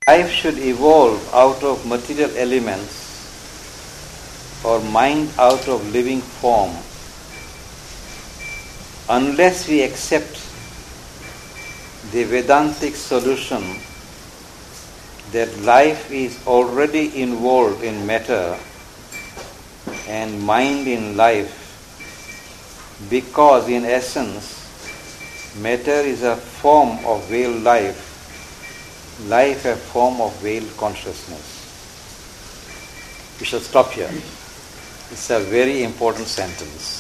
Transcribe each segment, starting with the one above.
life should evolve out of material elements or mind out of living form unless we accept the Vedantic solution that life is already involved in matter and mind in life, because in essence matter is a form of veiled life a form of veiled consciousness. We shall stop here. It's a very important sentence.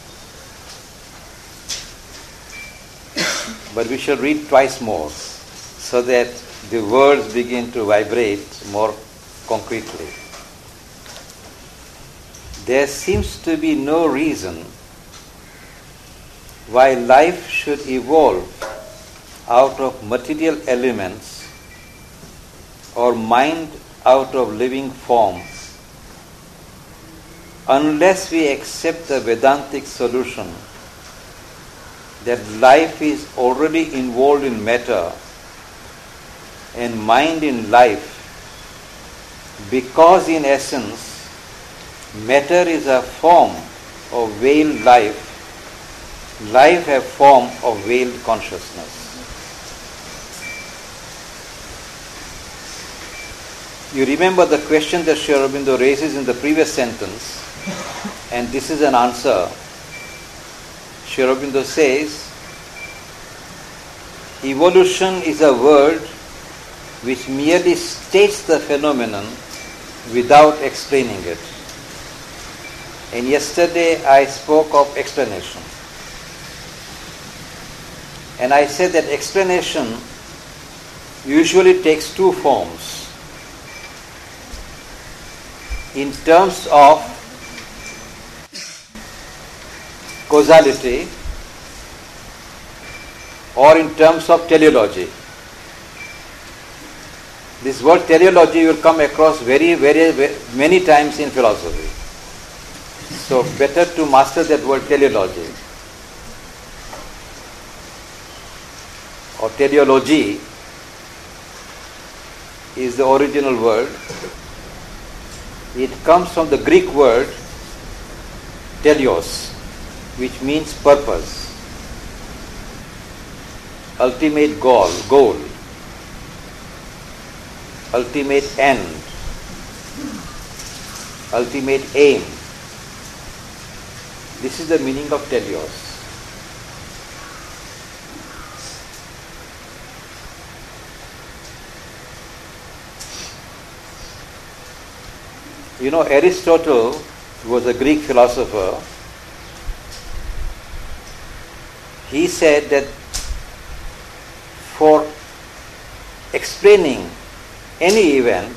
But we shall read twice more so that the words begin to vibrate more concretely. There seems to be no reason why life should evolve out of material elements or mind out of living form unless we accept the Vedantic solution that life is already involved in matter and mind in life, because in essence matter is a form of veiled life a form of veiled consciousness. You remember the question that Sri Aurobindo raises in the previous sentence, and this is an answer. Sri Aurobindo says, evolution is a word which merely states the phenomenon without explaining it. And yesterday I spoke of explanation. And I said that explanation usually takes two forms. In terms of causality or in terms of teleology. This word teleology you will come across very many times in philosophy. So better to master that word teleology or teleology is the original word. It comes from the Greek word teleos, which means purpose, ultimate goal, ultimate end, ultimate aim. This is the meaning of teleos. You know, Aristotle was a Greek philosopher. He said that for explaining any event,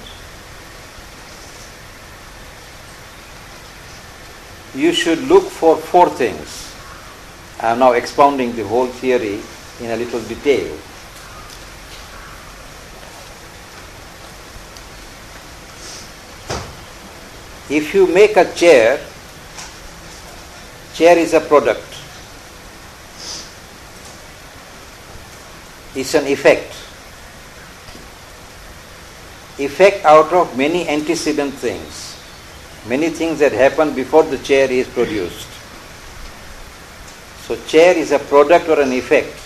you should look for four things. I am now expounding the whole theory in a little detail. If you make a chair is a product. It's an effect. Effect out of many antecedent things. Many things that happen before the chair is produced. So chair is a product or an effect.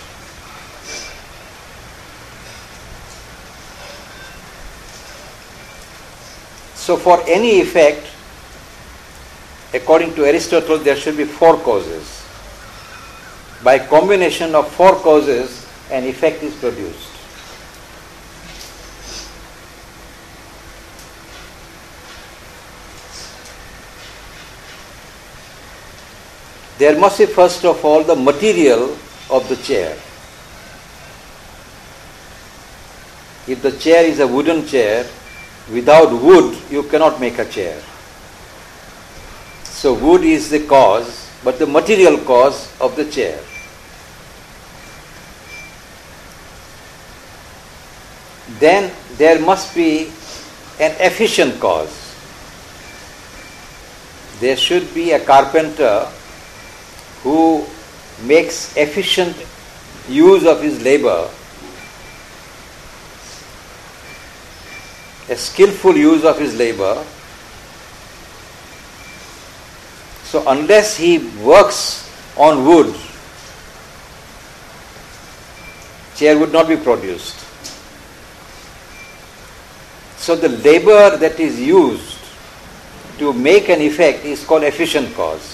So for any effect, according to Aristotle, there should be four causes. By combination of four causes, an effect is produced. There must be first of all the material of the chair. If the chair is a wooden chair, without wood you cannot make a chair. So wood is the cause, but the material cause of the chair. Then there must be an efficient cause. There should be a carpenter who makes efficient use of his labor a skillful use of his labor. So unless he works on wood, chair would not be produced. So the labor that is used to make an effect is called efficient cause.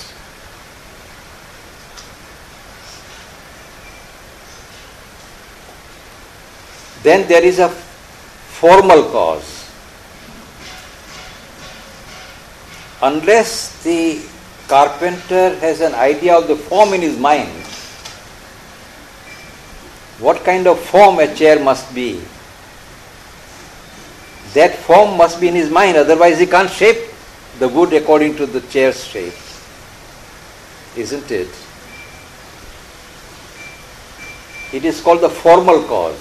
Then there is a formal cause. Unless the carpenter has an idea of the form in his mind, what kind of form a chair must be, that form must be in his mind, otherwise he can't shape the wood according to the chair's shape. Isn't it? It is called the formal cause.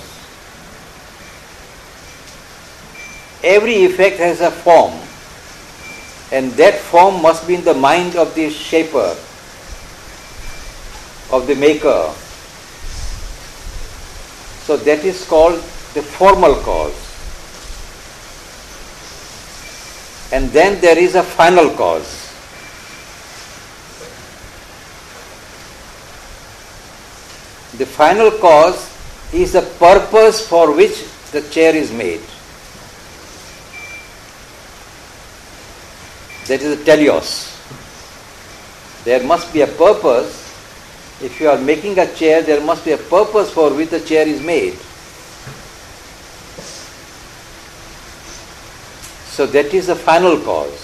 Every effect has a form, and that form must be in the mind of the shaper, of the maker. So that is called the formal cause. And then there is a final cause. The final cause is the purpose for which the chair is made. That is the teleos. There must be a purpose. If you are making a chair, there must be a purpose for which the chair is made. So that is the final cause.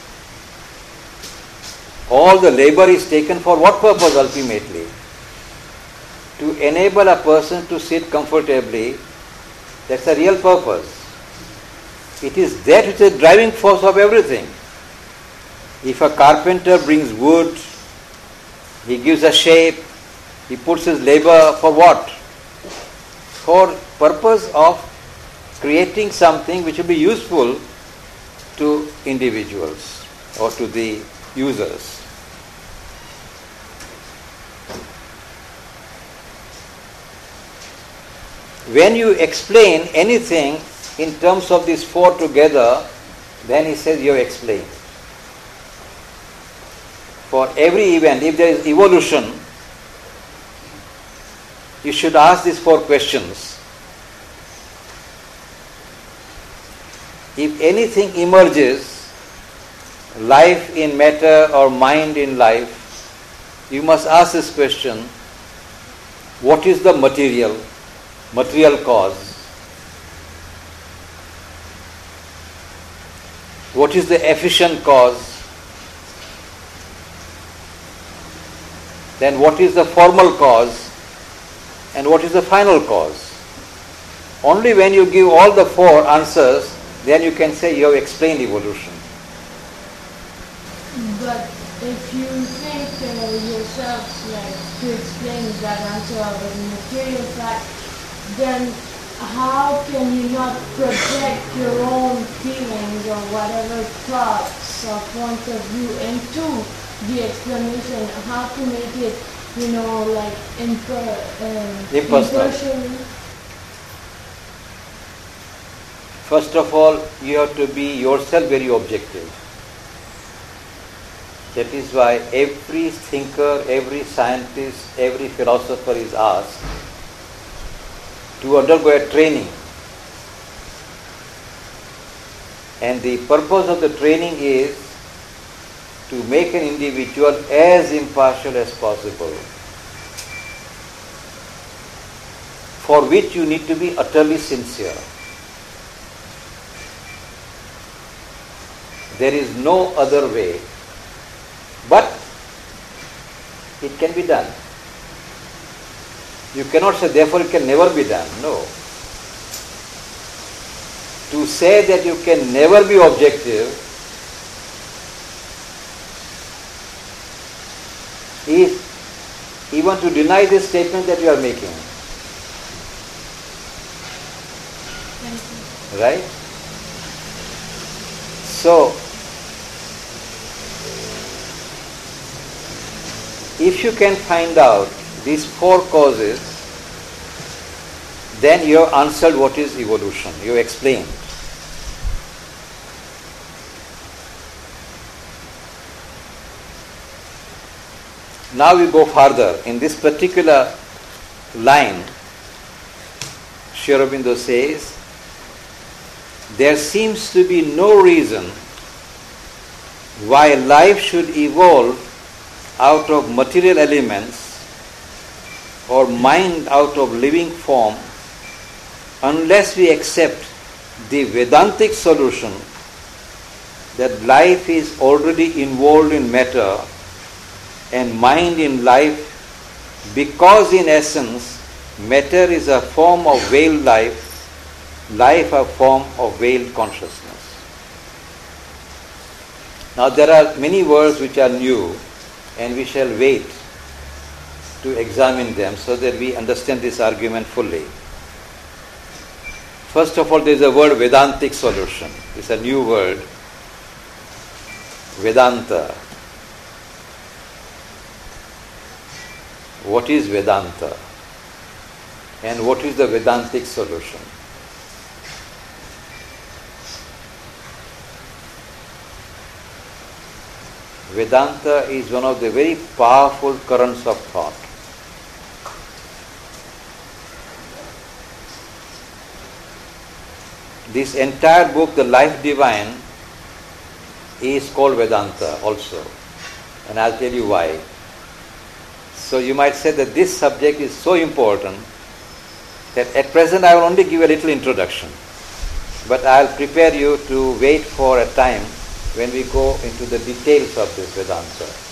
All the labor is taken for what purpose ultimately? To enable a person to sit comfortably. That's the real purpose. It is that which is the driving force of everything. If a carpenter brings wood, he gives a shape, he puts his labor for what? For purpose of creating something which will be useful to individuals or to the users. When you explain anything in terms of these four together, then he says you have explained. For every event, if there is evolution, you should ask these four questions. If anything emerges, life in matter or mind in life, you must ask this question: what is the material cause? What is the efficient cause? Then what is the formal cause? And what is the final cause? Only when you give all the four answers, then you can say you have explained evolution. But if you think yourself to explain that answer of a material fact, then how can you not project your own feelings or whatever thoughts or point of view into the explanation? How to make it, impersonal? First of all, you have to be yourself very objective. That is why every thinker, every scientist, every philosopher is asked to undergo a training. And the purpose of the training is to make an individual as impartial as possible, for which you need to be utterly sincere. There is no other way, but it can be done. You cannot say, therefore it can never be done. No. To say that you can never be objective is even to deny this statement that you are making. Right? So, if you can find out these four causes, then you have answered what is evolution. You explained. Now we go further. In this particular line, Sri Aurobindo says, there seems to be no reason why life should evolve out of material elements or mind out of living form unless we accept the Vedantic solution that life is already involved in matter and mind in life, because in essence matter is a form of veiled life, life a form of veiled consciousness. Now there are many words which are new, and we shall wait to examine them so that we understand this argument fully. First of all, there is a word Vedantic solution. It's a new word, Vedanta. What is Vedanta? And what is the Vedantic solution? Vedanta is one of the very powerful currents of thought. This entire book, The Life Divine, is called Vedanta also. And I'll tell you why. So you might say that this subject is so important that at present I will only give a little introduction. But I'll prepare you to wait for a time when we go into the details of this Vedanta.